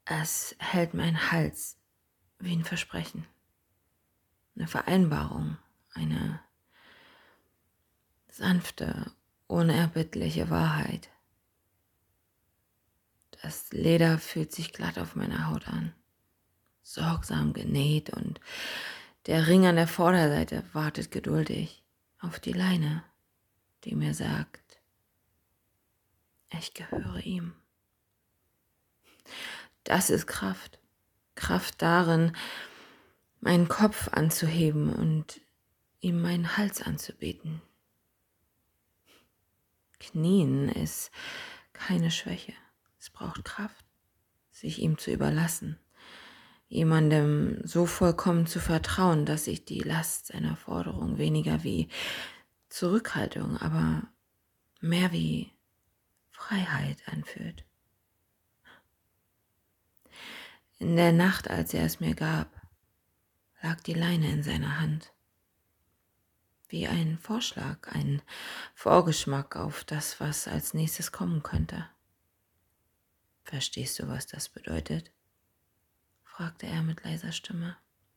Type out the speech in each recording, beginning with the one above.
Es hält meinen Hals wie ein Versprechen, eine Vereinbarung, eine sanfte, unerbittliche Wahrheit. Das Leder fühlt sich glatt auf meiner Haut an, sorgsam genäht, und der Ring an der Vorderseite wartet geduldig auf die Leine, die mir sagt, ich gehöre ihm. Das ist Kraft. Kraft darin, meinen Kopf anzuheben und ihm meinen Hals anzubieten. Knien ist keine Schwäche. Es braucht Kraft, sich ihm zu überlassen. Jemandem so vollkommen zu vertrauen, dass sich die Last seiner Forderung weniger wie Zurückhaltung, aber mehr wie Freiheit anfühlt. In der Nacht, als er es mir gab, lag die Leine in seiner Hand. Wie ein Vorschlag, ein Vorgeschmack auf das, was als nächstes kommen könnte. Verstehst du, was das bedeutet? Fragte er mit leiser Stimme.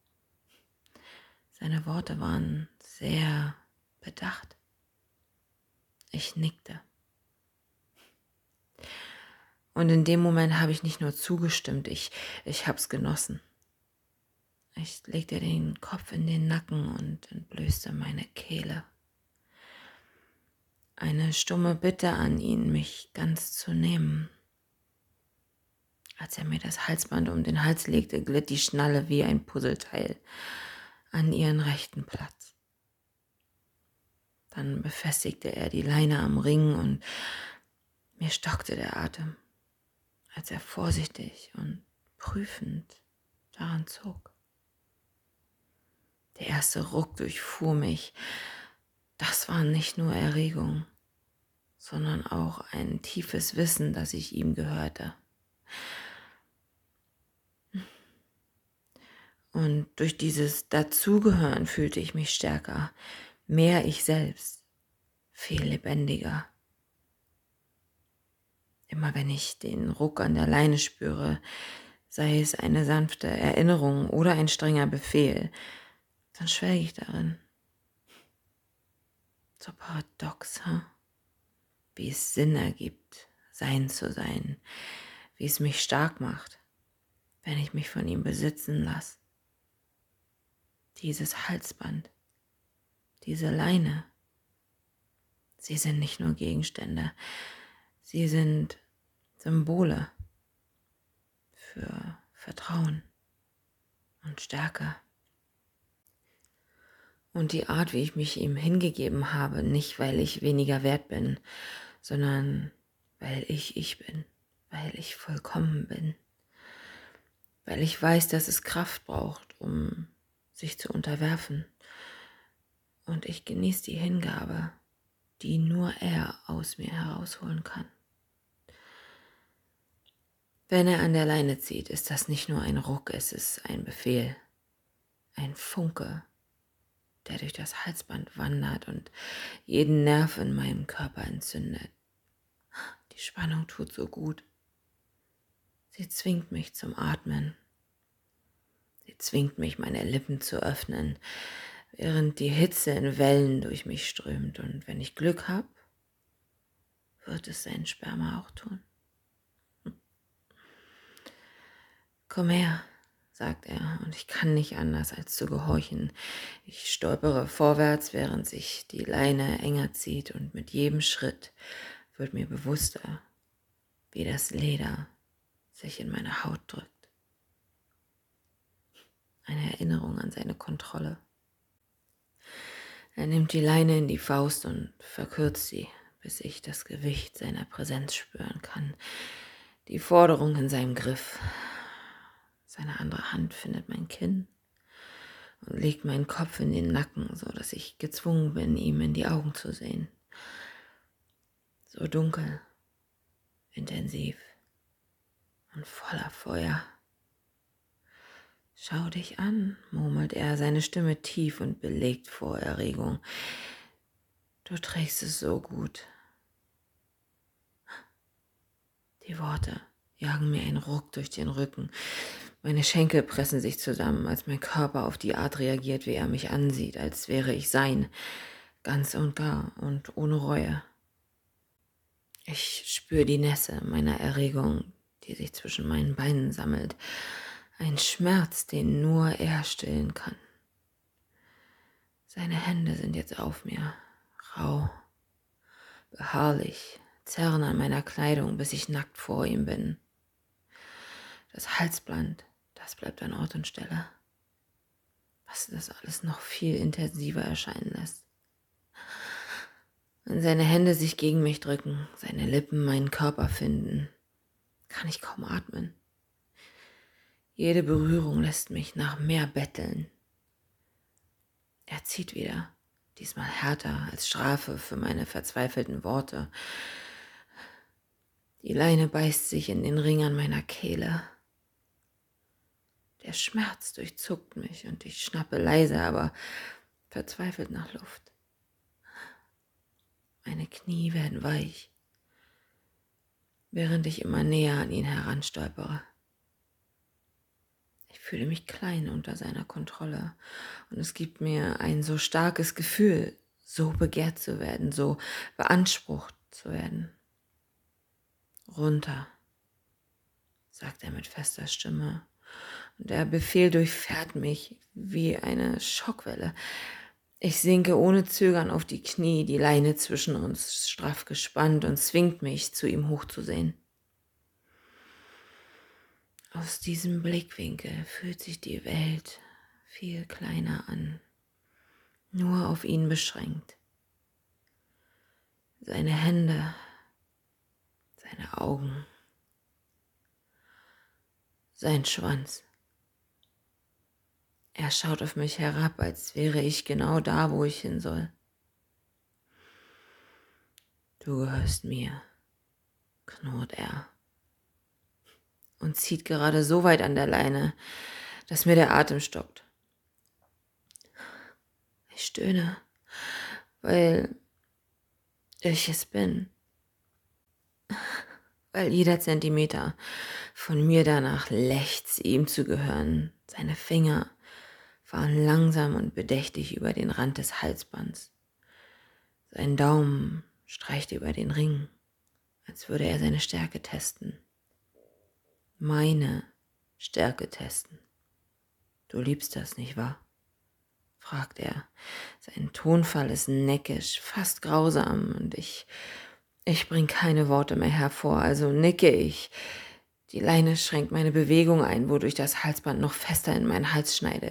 Seine Worte waren sehr bedacht. Ich nickte. Und in dem Moment habe ich nicht nur zugestimmt, ich hab's genossen. Ich legte den Kopf in den Nacken und entblößte meine Kehle. Eine stumme Bitte an ihn, mich ganz zu nehmen. Als er mir das Halsband um den Hals legte, glitt die Schnalle wie ein Puzzleteil an ihren rechten Platz. Dann befestigte er die Leine am Ring und mir stockte der Atem, als er vorsichtig und prüfend daran zog. Der erste Ruck durchfuhr mich. Das war nicht nur Erregung, sondern auch ein tiefes Wissen, dass ich ihm gehörte. Und durch dieses Dazugehören fühlte ich mich stärker, mehr ich selbst, viel lebendiger. Immer wenn ich den Ruck an der Leine spüre, sei es eine sanfte Erinnerung oder ein strenger Befehl, dann schwelge ich darin. So paradox, wie es Sinn ergibt, sein zu sein, wie es mich stark macht, wenn ich mich von ihm besitzen lasse. Dieses Halsband, diese Leine, sie sind nicht nur Gegenstände, sie sind Symbole für Vertrauen und Stärke. Und die Art, wie ich mich ihm hingegeben habe, nicht weil ich weniger wert bin, sondern weil ich bin, weil ich vollkommen bin, weil ich weiß, dass es Kraft braucht, um sich zu unterwerfen. Und ich genieße die Hingabe, die nur er aus mir herausholen kann. Wenn er an der Leine zieht, ist das nicht nur ein Ruck, es ist ein Befehl, ein Funke, der durch das Halsband wandert und jeden Nerv in meinem Körper entzündet. Die Spannung tut so gut. Sie zwingt mich zum Atmen. Sie zwingt mich, meine Lippen zu öffnen, während die Hitze in Wellen durch mich strömt. Und wenn ich Glück habe, wird es sein Sperma auch tun. Komm her, sagt er, und ich kann nicht anders als zu gehorchen. Ich stolpere vorwärts, während sich die Leine enger zieht, und mit jedem Schritt wird mir bewusster, wie das Leder sich in meine Haut drückt. Eine Erinnerung an seine Kontrolle. Er nimmt die Leine in die Faust und verkürzt sie, bis ich das Gewicht seiner Präsenz spüren kann. Die Forderung in seinem Griff. Seine andere Hand findet mein Kinn und legt meinen Kopf in den Nacken, so dass ich gezwungen bin, ihm in die Augen zu sehen. So dunkel, intensiv und voller Feuer. Schau dich an, murmelt er, seine Stimme tief und belegt vor Erregung. Du trägst es so gut. Die Worte, jagen mir einen Ruck durch den Rücken. Meine Schenkel pressen sich zusammen, als mein Körper auf die Art reagiert, wie er mich ansieht, als wäre ich sein, ganz und gar und ohne Reue. Ich spüre die Nässe meiner Erregung, die sich zwischen meinen Beinen sammelt. Ein Schmerz, den nur er stillen kann. Seine Hände sind jetzt auf mir, rau, beharrlich, zerren an meiner Kleidung, bis ich nackt vor ihm bin. Das Halsband, das bleibt an Ort und Stelle, was das alles noch viel intensiver erscheinen lässt. Wenn seine Hände sich gegen mich drücken, seine Lippen meinen Körper finden, kann ich kaum atmen. Jede Berührung lässt mich nach mehr betteln. Er zieht wieder, diesmal härter als Strafe für meine verzweifelten Worte. Die Leine beißt sich in den Ring an meiner Kehle. Der Schmerz durchzuckt mich und ich schnappe leise, aber verzweifelt nach Luft. Meine Knie werden weich, während ich immer näher an ihn heranstolpere. Ich fühle mich klein unter seiner Kontrolle und es gibt mir ein so starkes Gefühl, so begehrt zu werden, so beansprucht zu werden. Runter, sagt er mit fester Stimme, und der Befehl durchfährt mich wie eine Schockwelle. Ich sinke ohne Zögern auf die Knie, die Leine zwischen uns straff gespannt und zwingt mich, zu ihm hochzusehen. Aus diesem Blickwinkel fühlt sich die Welt viel kleiner an, nur auf ihn beschränkt. Seine Hände, seine Augen, sein Schwanz. Er schaut auf mich herab, als wäre ich genau da, wo ich hin soll. Du gehörst mir, knurrt er und zieht gerade so weit an der Leine, dass mir der Atem stockt. Ich stöhne, weil ich es bin. Weil jeder Zentimeter von mir danach lechzt, ihm zu gehören. Seine Finger fahren langsam und bedächtig über den Rand des Halsbands. Sein Daumen streicht über den Ring, als würde er seine Stärke testen. Meine Stärke testen. Du liebst das, nicht wahr? Fragt er. Sein Tonfall ist neckisch, fast grausam, und ich bring keine Worte mehr hervor, also nicke ich. Die Leine schränkt meine Bewegung ein, wodurch das Halsband noch fester in meinen Hals schneidet.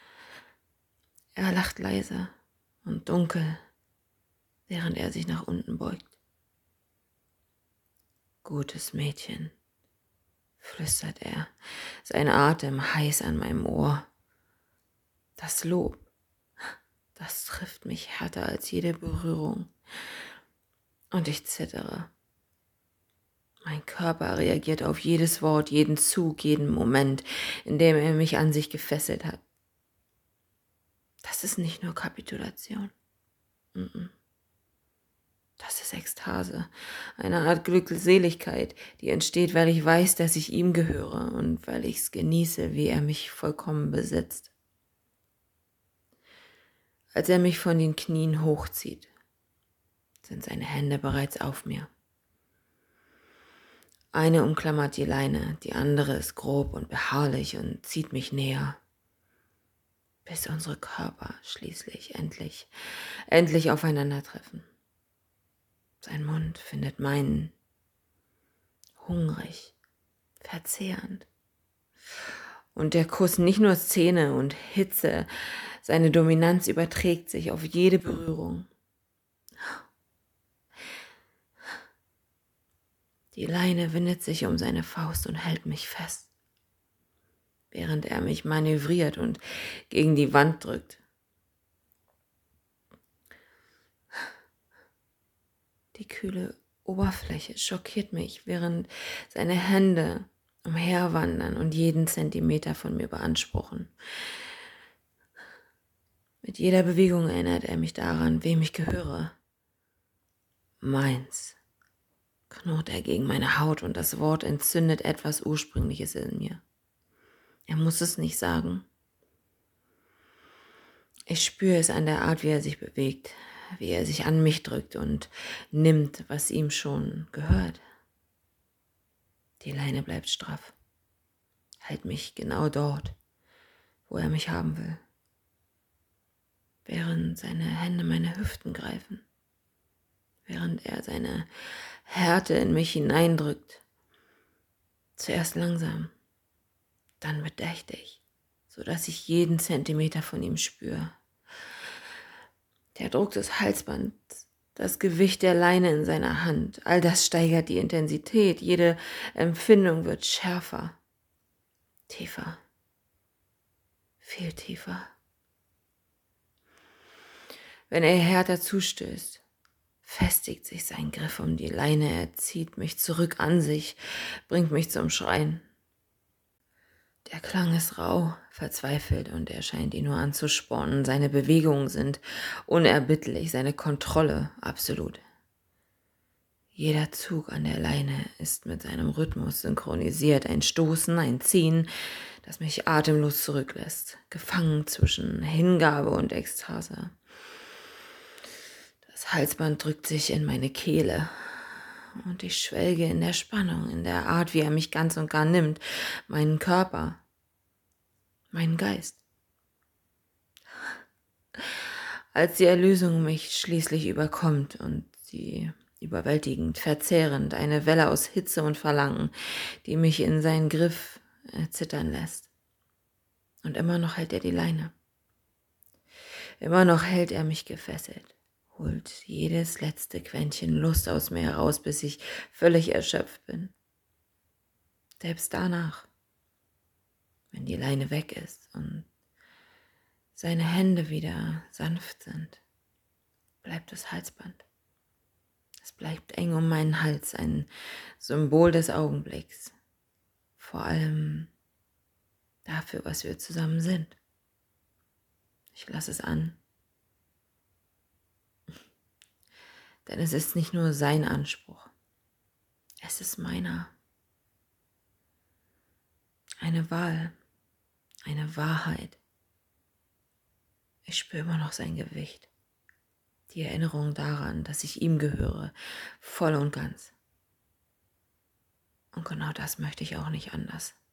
Er lacht leise und dunkel, während er sich nach unten beugt. Gutes Mädchen, flüstert er, sein Atem heiß an meinem Ohr. Das Lob, das trifft mich härter als jede Berührung. Und ich zittere. Mein Körper reagiert auf jedes Wort, jeden Zug, jeden Moment, in dem er mich an sich gefesselt hat. Das ist nicht nur Kapitulation. Das ist Ekstase, eine Art Glückseligkeit, die entsteht, weil ich weiß, dass ich ihm gehöre und weil ich es genieße, wie er mich vollkommen besitzt. Als er mich von den Knien hochzieht, sind seine Hände bereits auf mir. Eine umklammert die Leine, die andere ist grob und beharrlich und zieht mich näher, bis unsere Körper schließlich endlich aufeinandertreffen. Sein Mund findet meinen, hungrig, verzehrend. Und der Kuss nicht nur Szene und Hitze, seine Dominanz überträgt sich auf jede Berührung. Die Leine windet sich um seine Faust und hält mich fest, während er mich manövriert und gegen die Wand drückt. Die kühle Oberfläche schockiert mich, während seine Hände umherwandern und jeden Zentimeter von mir beanspruchen. Mit jeder Bewegung erinnert er mich daran, wem ich gehöre. Meins. knurrt er gegen meine Haut und das Wort entzündet etwas Ursprüngliches in mir. Er muss es nicht sagen. Ich spüre es an der Art, wie er sich bewegt, wie er sich an mich drückt und nimmt, was ihm schon gehört. Die Leine bleibt straff, hält mich genau dort, wo er mich haben will, während seine Hände meine Hüften greifen, während er seine Härte in mich hineindrückt. Zuerst langsam, dann bedächtig, sodass ich jeden Zentimeter von ihm spüre. Der Druck des Halsbands, das Gewicht der Leine in seiner Hand, all das steigert die Intensität, jede Empfindung wird schärfer, tiefer, viel tiefer. Wenn er härter zustößt, festigt sich sein Griff um die Leine, er zieht mich zurück an sich, bringt mich zum Schreien. Der Klang ist rau, verzweifelt und er scheint ihn nur anzuspornen. Seine Bewegungen sind unerbittlich, seine Kontrolle absolut. Jeder Zug an der Leine ist mit seinem Rhythmus synchronisiert, ein Stoßen, ein Ziehen, das mich atemlos zurücklässt, gefangen zwischen Hingabe und Ekstase. Das Halsband drückt sich in meine Kehle und ich schwelge in der Spannung, in der Art, wie er mich ganz und gar nimmt, meinen Körper, meinen Geist. Als die Erlösung mich schließlich überkommt und sie überwältigend, verzehrend, eine Welle aus Hitze und Verlangen, die mich in seinen Griff zittern lässt. Und immer noch hält er die Leine. Immer noch hält er mich gefesselt, holt jedes letzte Quäntchen Lust aus mir heraus, bis ich völlig erschöpft bin. Selbst danach, wenn die Leine weg ist und seine Hände wieder sanft sind, bleibt das Halsband. Es bleibt eng um meinen Hals, ein Symbol des Augenblicks. Vor allem dafür, was wir zusammen sind. Ich lasse es an. Denn es ist nicht nur sein Anspruch. Es ist meiner. Eine Wahl, eine Wahrheit. Ich spüre immer noch sein Gewicht. Die Erinnerung daran, dass ich ihm gehöre, voll und ganz. Und genau das möchte ich auch nicht anders.